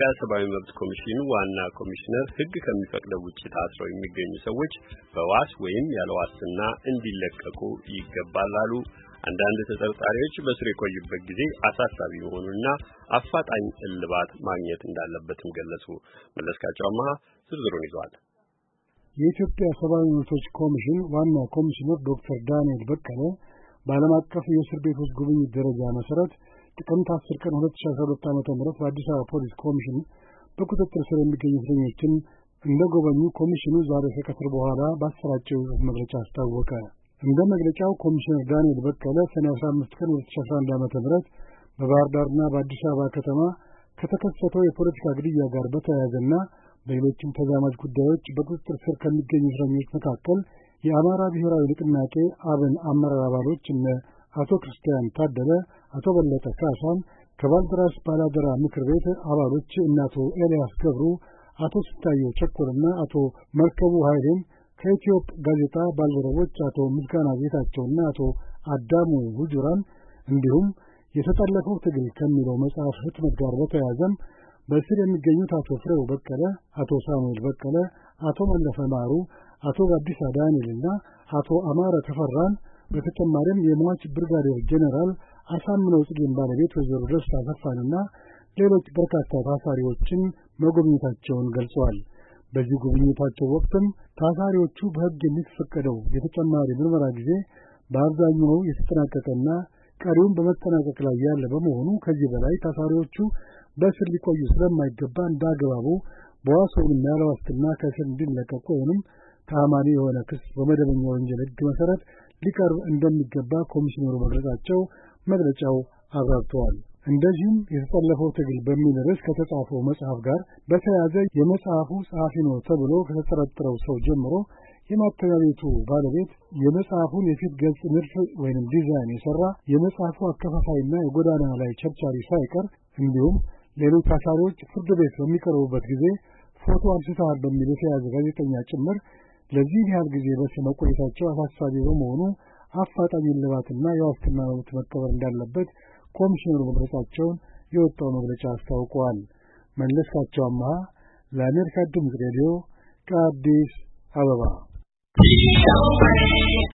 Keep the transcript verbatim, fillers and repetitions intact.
ሰብአዊ መብት ኮሚሽን ዋና ኮሚሽነር ሕግ ከሚፈቅደው ውጪ ታስረው የሚገኙ ሰዎች በዋስ ወይም ያለ ዋስትና እንዲለቀቁ ይገባል አሉ። አንዳንድ ተጠርጣሪዎች በስር የቆዩበት ጊዜ አሳሳቢ መሆኑንና አፋጣኝ እልባት ማግኘት እንዳለበትም ገለጹ። መለስካቸው አማሃ ዝርዝሩን ይዟል። የኢትዮጵያ ሰብአዊ መብቶች ኮሚሽን ዋና ኮሚሽነር ዶክተር ዳንኤል በቀለ በዓለም አቀፍ የእስር ቤቶች ጉብኝት ደረጃ መሰረት ጥቅምት አስር ቀን ሁለት ሺህ አስራ ሁለት ዓመተ ምህረት በአዲስ አበባ ፖሊስ ኮሚሽን በቁጥጥር ስር የሚገኙ እስረኞችን እንደጎበኙ ኮሚሽኑ ዛሬ ከቀትር በኋላ ባሰራጨው መግለጫ አስታወቀ። እንደ መግለጫው ኮሚሽነር ዳንኤል በቀለ ሰኔ አስራ አምስት ቀን ሁለት ሺህ አስራ አንድ ዓመተ ምህረት በባህር ዳርና በአዲስ አበባ ከተማ ከተከሰተው የፖለቲካ ግድያ ጋር በተያያዘና በሌሎችም ተዛማጅ ጉዳዮች በቁጥጥር ስር ከሚገኙ እስረኞች መካከል የአማራ ብሔራዊ ንቅናቄ አብን አመራር አባሎች እነ አቶ ክርስቲያን ታደለ፣ አቶ በለጠ ካሳን፣ ከባልደራስ ባላደራ ምክር ቤት አባሎች እነ አቶ ኤልያስ ገብሩ፣ አቶ ስንታየው ቸኮልና አቶ መርከቡ ኃይሌን፣ ከኢትዮጵ ጋዜጣ ባልደረቦች አቶ ምስጋና ጌታቸውና አቶ አዳሙ ሁጁራን እንዲሁም የተጠለፈው ትግል ከሚለው መጽሐፍ ህትመት ጋር በተያያዘም በእስር የሚገኙት አቶ ፍሬው በቀለ፣ አቶ ሳሙኤል በቀለ፣ አቶ መለሰ ማሩ፣ አቶ ጋዲሳ ዳንኤልና አቶ አማረ ተፈራን በተጨማሪም የሟች ብርጋዴር ጄኔራል አሳምነው ጽጌን ባለቤት ወይዘሮ ደስታ አሰፋንና ሌሎች በርካታ ታሳሪዎችን መጎብኘታቸውን ገልጸዋል። በዚህ ጉብኝታቸው ወቅትም ታሳሪዎቹ በሕግ የሚፈቀደው የተጨማሪ ምርመራ ጊዜ በአብዛኛው የተጠናቀቀና ቀሪውን በመጠናቀቅ ላይ ያለ በመሆኑ ከዚህ በላይ ታሳሪዎቹ በእስር ሊቆዩ ስለማይገባ እንዳገባቡ በዋስ ወይም ያለ ዋስትና ከእስር እንዲለቀቁ ወይም ተአማኒ የሆነ ክስ በመደበኛ ወንጀል ሕግ መሰረት ሊቀርብ እንደሚገባ ኮሚሽነሩ መግለጻቸው መግለጫው አብራርተዋል። እንደዚህም የተጠለፈው ትግል በሚል ርዕስ ከተጻፈው መጽሐፍ ጋር በተያያዘ የመጽሐፉ ጸሐፊ ነው ተብሎ ከተጠረጠረው ሰው ጀምሮ የማተሚያ ቤቱ ባለቤት፣ የመጽሐፉን የፊት ገጽ ንድፍ ወይም ዲዛይን የሰራ የመጽሐፉ አከፋፋይና የጎዳና ላይ ቸርቻሪ ሳይቀር እንዲሁም ሌሎች ታሳሪዎች ፍርድ ቤት በሚቀርቡበት ጊዜ ፎቶ አንስተዋል በሚል የተያዘ ጋዜጠኛ ጭምር ለዚህ ያህል ጊዜ በስር መቆየታቸው አሳሳቢ በመሆኑ አፋጣኝ እልባትና የዋስትና መብት መከበር እንዳለበት ኮሚሽነሩ መግለጻቸውን የወጣው መግለጫ አስታውቀዋል። መለስካቸው አማሃ ለአሜሪካ ድምፅ ሬዲዮ ከአዲስ አበባ